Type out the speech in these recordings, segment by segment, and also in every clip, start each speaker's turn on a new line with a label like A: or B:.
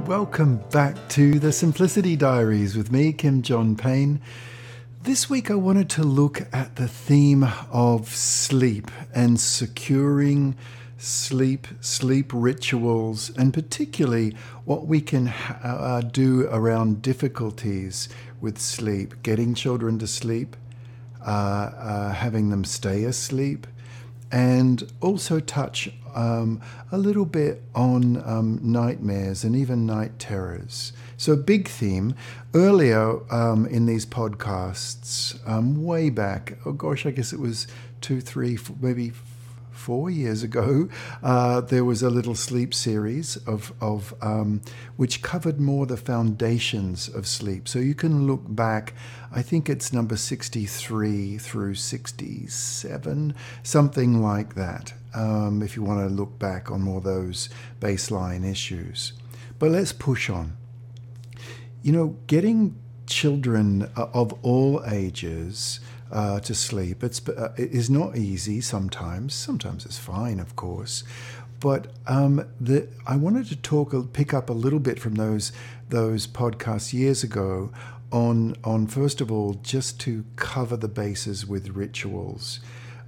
A: Welcome back to the Simplicity Diaries with me, Kim John Payne. This week I wanted to look at the theme of sleep and securing sleep rituals, and particularly what we can do around difficulties with sleep, getting children to sleep, having them stay asleep, and also touch a little bit on nightmares and even night terrors. So a big theme. Earlier in these podcasts, way back, I guess it was 2, 3, maybe 4 years ago, there was a little sleep series of which covered more the foundations of sleep. So you can look back, I think it's number 63 through 67, something like that, if you want to look back on more those baseline issues. But let's push on. Getting children of all ages to sleep, is not easy sometimes. Sometimes it's fine, of course. But I wanted to pick up a little bit from those podcasts years ago on first of all, just to cover the bases with rituals.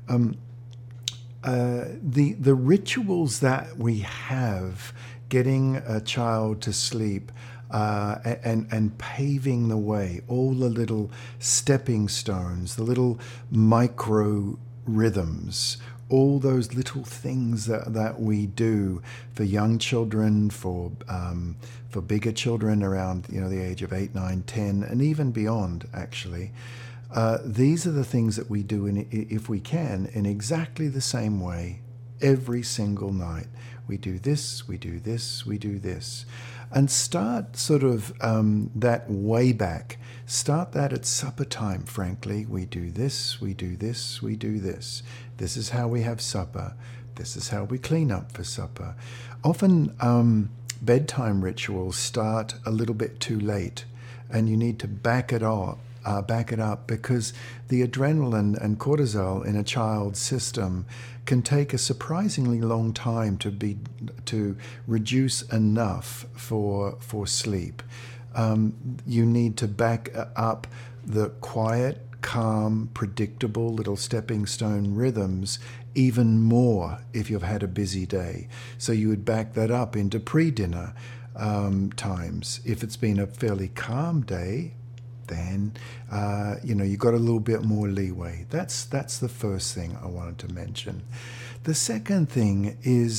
A: The rituals that we have getting a child to sleep and paving the way, all the little stepping stones, the little micro rhythms, all those little things that we do for young children, for bigger children around the age of 8, 9, 10, and even beyond, actually. These are the things that we do, if we can, in exactly the same way every single night. We do this, we do this, we do this. And start sort of that way back. Start that at supper time, frankly. We do this, we do this, we do this. This is how we have supper. This is how we clean up for supper. Often bedtime rituals start a little bit too late, and you need to back it up because the adrenaline and cortisol in a child's system can take a surprisingly long time to reduce enough for sleep. You need to back up the quiet, calm, predictable little stepping stone rhythms even more if you've had a busy day. So you would back that up into pre-dinner times. If it's been a fairly calm day, then you got a little bit more leeway. That's the first thing I wanted to mention. The second thing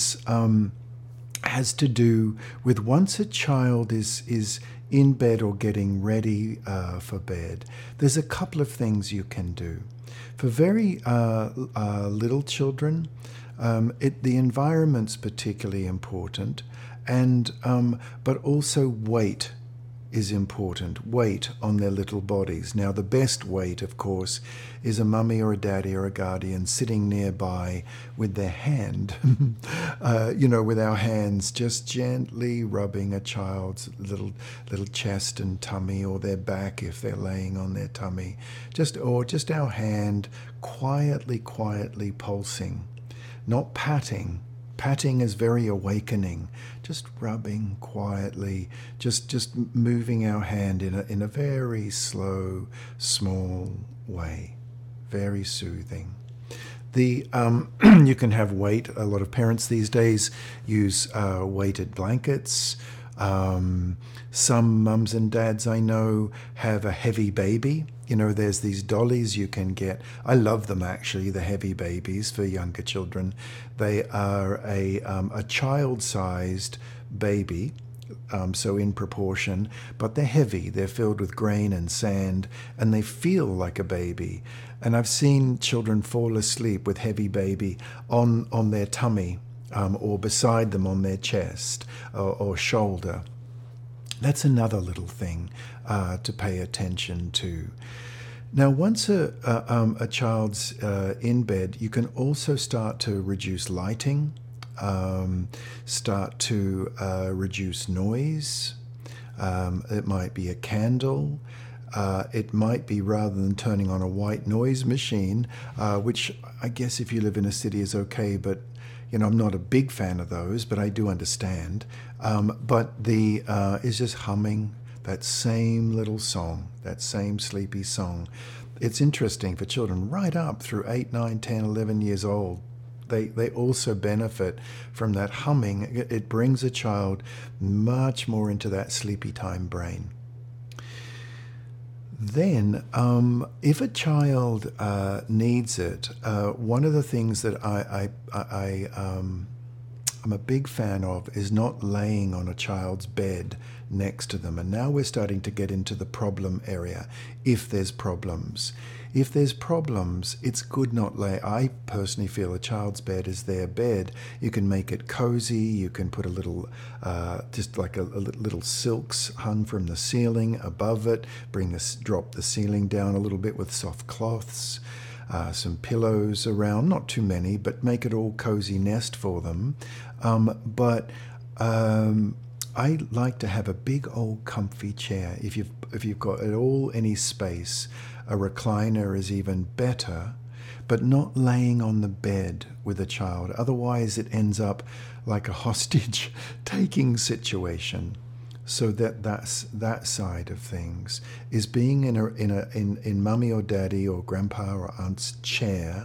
A: has to do with once a child is in bed or getting ready for bed, there's a couple of things you can do. For very little children, the environment's particularly important, and but also weight is important. Weight on their little bodies. Now, the best weight, of course, is a mummy or a daddy or a guardian sitting nearby with their hand, with our hands just gently rubbing a child's little chest and tummy, or their back if they're laying on their tummy, just our hand quietly pulsing, not patting. Patting is very awakening. Just rubbing quietly, just moving our hand in a very slow, small way, very soothing. You can have weight. A lot of parents these days use weighted blankets. Some mums and dads I know have a heavy baby. There's these dollies you can get. I love them, actually, the heavy babies for younger children. They are a child-sized baby, so in proportion, but they're heavy. They're filled with grain and sand, and they feel like a baby. And I've seen children fall asleep with heavy baby on their tummy, or beside them on their chest or shoulder. That's another little thing to pay attention to. Now, once a child's in bed, you can also start to reduce lighting, start to reduce noise. It might be a candle. It might be, rather than turning on a white noise machine, which I guess if you live in a city is okay, but I'm not a big fan of those, but I do understand. But the is just humming that same little song, that same sleepy song. It's interesting for children right up through 8, 9, 10, 11 years old. They also benefit from that humming. It brings a child much more into that sleepy time brain. Then, if a child needs it, one of the things that I'm a big fan of is not laying on a child's bed next to them. And now we're starting to get into the problem area. If there's problems, it's good not lay. I personally feel a child's bed is their bed. You can make it cozy. You can put a little, just like a little silks hung from the ceiling above it. Drop the ceiling down a little bit with soft cloths. Some pillows around, not too many, but make it all cozy nest for them. I like to have a big old comfy chair. If you've got at all any space, a recliner is even better, but not laying on the bed with a child. Otherwise, it ends up like a hostage taking situation. So that's that side of things, is being in mummy or daddy or grandpa or aunt's chair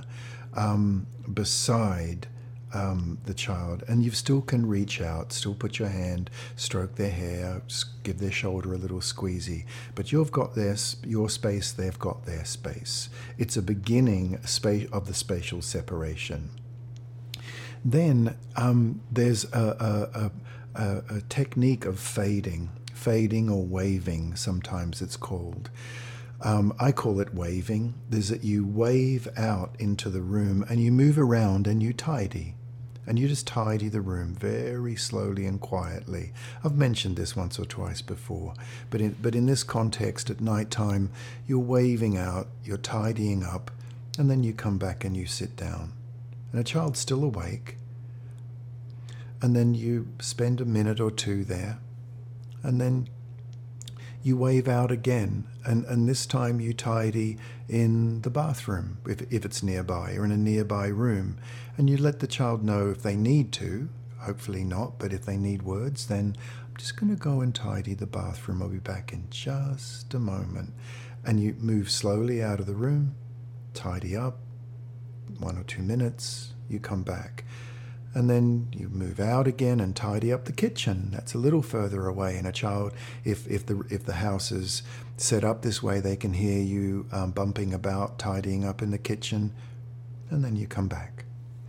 A: beside the child, and you still can reach out, still put your hand, stroke their hair, give their shoulder a little squeezy. But you've got your space, they've got their space. It's a beginning of the spatial separation. Then there's a technique of fading or waving, sometimes it's called. I call it waving. There's that you wave out into the room and you move around and you tidy. And you just tidy the room very slowly and quietly. I've mentioned this once or twice before, but in this context at night time, you're waving out, you're tidying up, and then you come back and you sit down. And a child's still awake. And then you spend a minute or two there, and then you wave out again, and this time you tidy in the bathroom if it's nearby, or in a nearby room, and you let the child know if they need to, hopefully not, but if they need words, then I'm just going to go and tidy the bathroom. I'll be back in just a moment. And you move slowly out of the room, tidy up, 1 or 2 minutes, you come back. And then you move out again and tidy up the kitchen. That's a little further away. And a child, if the house is set up this way, they can hear you bumping about, tidying up in the kitchen, and then you come back.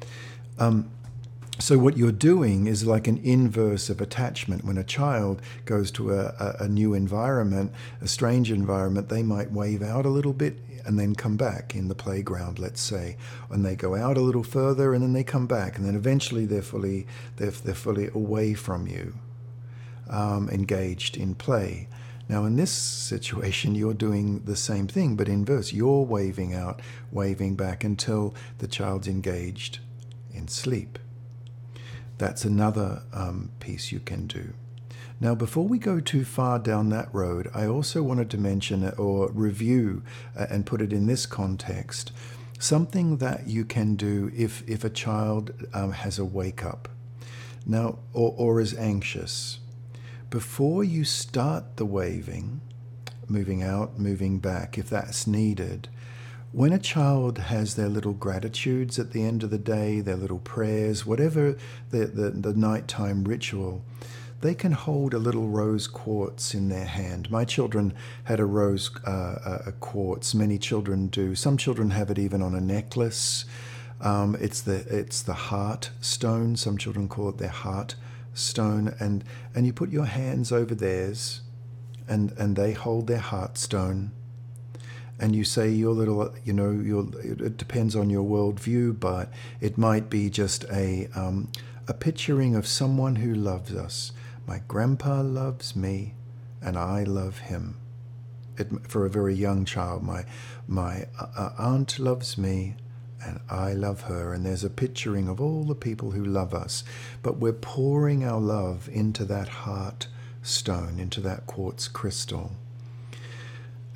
A: So what you're doing is like an inverse of attachment. When a child goes to a new environment, a strange environment, they might wave out a little bit and then come back in the playground, let's say, and they go out a little further and then they come back, and then eventually they're fully away from you, engaged in play. Now in this situation, you're doing the same thing, but inverse. You're waving out, waving back until the child's engaged in sleep. That's another piece you can do. Now, before we go too far down that road, I also wanted to mention or review and put it in this context, something that you can do if a child has a wake-up now or is anxious. Before you start the waving, moving out, moving back, if that's needed, when a child has their little gratitudes at the end of the day, their little prayers, whatever the nighttime ritual, they can hold a little rose quartz in their hand. My children had a rose quartz. Many children do. Some children have it even on a necklace. It's the heart stone. Some children call it their heart stone. And you put your hands over theirs, and they hold their heart stone. And you say your little, it depends on your worldview, but it might be just a picturing of someone who loves us. My grandpa loves me, and I love him. For a very young child, my aunt loves me, and I love her. And there's a picturing of all the people who love us. But we're pouring our love into that heart stone, into that quartz crystal.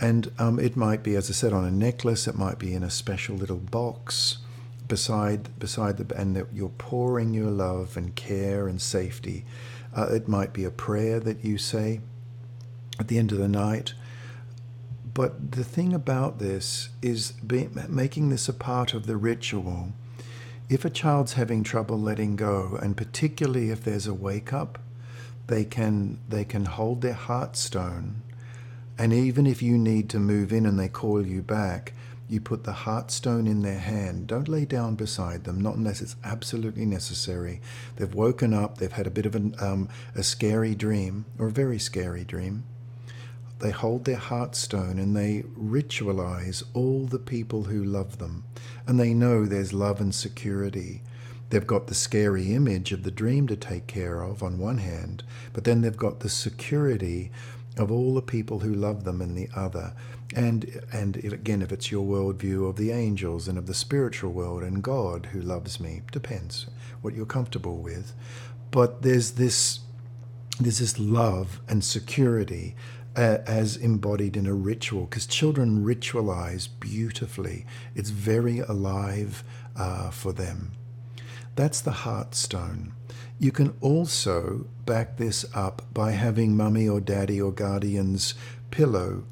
A: And it might be, as I said, on a necklace. It might be in a special little box beside and that you're pouring your love and care and safety. It might be a prayer that you say at the end of the night. But the thing about this is making this a part of the ritual. If a child's having trouble letting go, and particularly if there's a wake up, they can hold their heart stone. And even if you need to move in and they call you back, you put the heart stone in their hand. Don't lay down beside them, not unless it's absolutely necessary. They've woken up, they've had a bit of a scary dream, or a very scary dream. They hold their heart stone and they ritualize all the people who love them. And they know there's love and security. They've got the scary image of the dream to take care of on one hand, but then they've got the security of all the people who love them in the other. And again, if it's your worldview of the angels and of the spiritual world and God who loves me, depends what you're comfortable with. But there's this love and security as embodied in a ritual, because children ritualize beautifully. It's very alive for them. That's the heart stone. You can also back this up by having mummy or daddy or guardian's pillow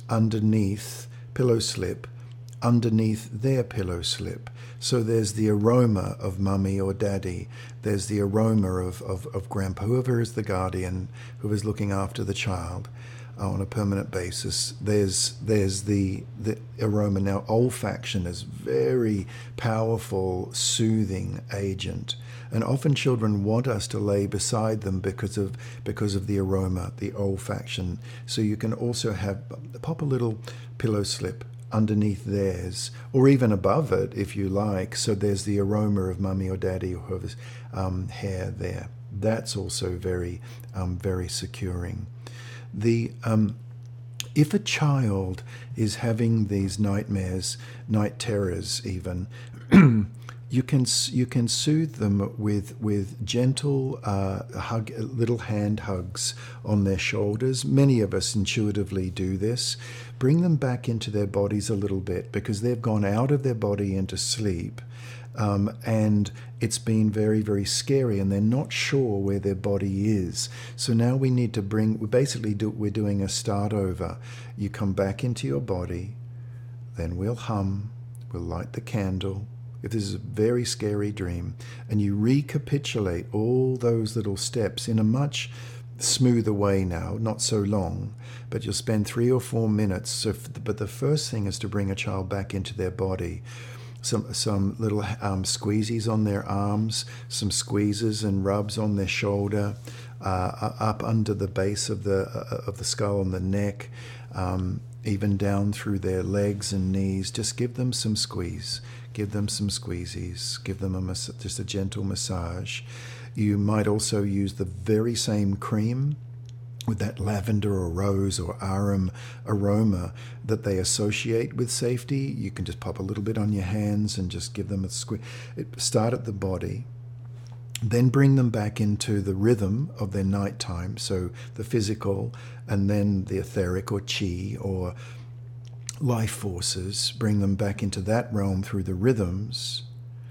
A: slip underneath their pillow slip. So there's the aroma of mummy or daddy. There's the aroma of grandpa, whoever is the guardian, who is looking after the child on a permanent basis. There's the aroma. Now, olfaction is very powerful, soothing agent. And often children want us to lay beside them because of the aroma, the olfaction. So you can also pop a little pillow slip underneath theirs, or even above it if you like. So there's the aroma of mummy or daddy or whoever's hair there. That's also very, very securing. If a child is having these nightmares, night terrors even, you can soothe them with gentle little hand hugs on their shoulders. Many of us intuitively do this. Bring them back into their bodies a little bit, because they've gone out of their body into sleep. And it's been very, very scary, and they're not sure where their body is. So now we need to we're doing a start over. You come back into your body, then we'll light the candle, if this is a very scary dream, and you recapitulate all those little steps in a much smoother way now, not so long, but you'll spend 3 or 4 minutes. But the first thing is to bring a child back into their body. Some little squeezies on their arms, some squeezes and rubs on their shoulder, up under the base of the skull and the neck, even down through their legs and knees. Just give them some squeeze, give them some squeezies, give them just a gentle massage. You might also use the very same cream with that lavender or rose or arum aroma that they associate with safety. You can just pop a little bit on your hands and just give them a squeeze. Start at the body, then bring them back into the rhythm of their nighttime, so the physical, and then the etheric or chi or life forces. Bring them back into that realm through the rhythms,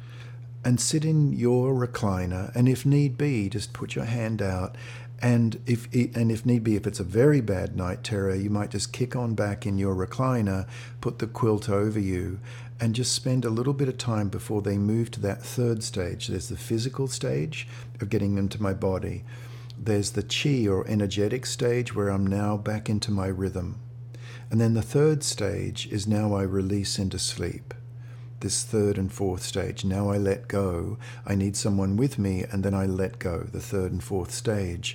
A: and sit in your recliner, and if need be, just put your hand out. And if need be, if it's a very bad night terror, you might just kick on back in your recliner, put the quilt over you, and just spend a little bit of time before they move to that third stage. There's the physical stage of getting into my body. There's the chi or energetic stage where I'm now back into my rhythm. And then the third stage is now I release into sleep. This third and fourth stage. Now I let go. I need someone with me, and then I let go, the third and fourth stage.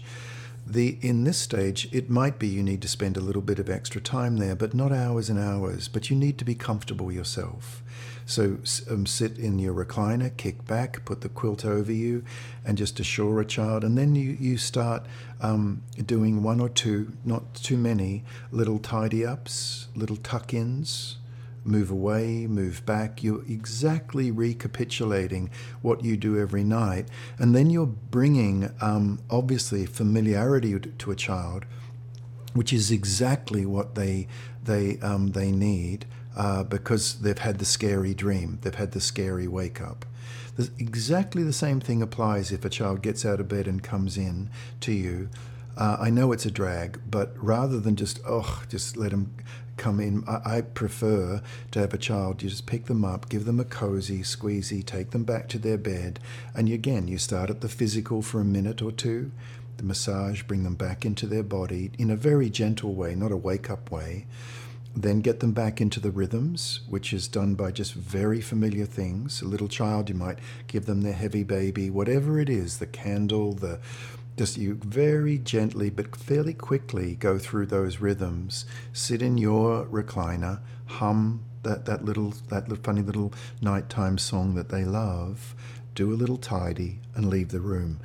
A: In this stage, it might be you need to spend a little bit of extra time there, but not hours and hours, but you need to be comfortable yourself. So sit in your recliner, kick back, put the quilt over you, and just assure a child. And then you start doing 1 or 2, not too many, little tidy-ups, little tuck-ins. Move away, move back. You're exactly recapitulating what you do every night. And then you're bringing, obviously, familiarity to a child. which is exactly what they need, because they've had the scary dream, they've had the scary wake up. Exactly the same thing applies if a child gets out of bed and comes in to you. I know it's a drag, but rather than just let them come in, I prefer to have a child, you just pick them up, give them a cozy, squeezy, take them back to their bed, and again, you start at the physical for a minute or two, the massage, bring them back into their body in a very gentle way, not a wake-up way. Then get them back into the rhythms, which is done by just very familiar things. A little child, you might give them their heavy baby, whatever it is, the candle, just you very gently but fairly quickly go through those rhythms. Sit in your recliner, hum that little funny little nighttime song that they love, do a little tidy, and leave the room.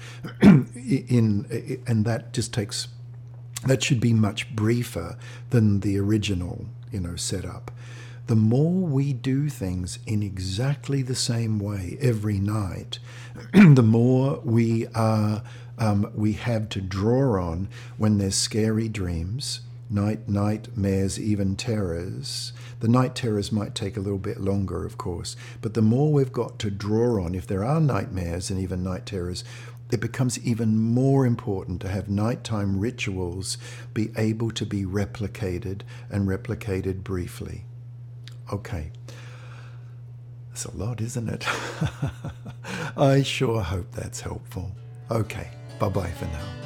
A: And that just takes. That should be much briefer than the original, setup. The more we do things in exactly the same way every night, the more we have to draw on when there's scary dreams, nightmares, even terrors. The night terrors might take a little bit longer, of course, but the more we've got to draw on, if there are nightmares and even night terrors, it becomes even more important to have nighttime rituals be able to be replicated, and replicated briefly. Okay. That's a lot, isn't it? I sure hope that's helpful. Okay. Bye-bye for now.